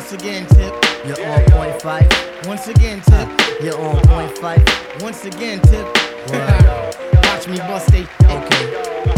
Once again, Tip. You're on point five. Once again, Tip. You're on point five. Once again, Tip. Word. Watch me bust it. Okay.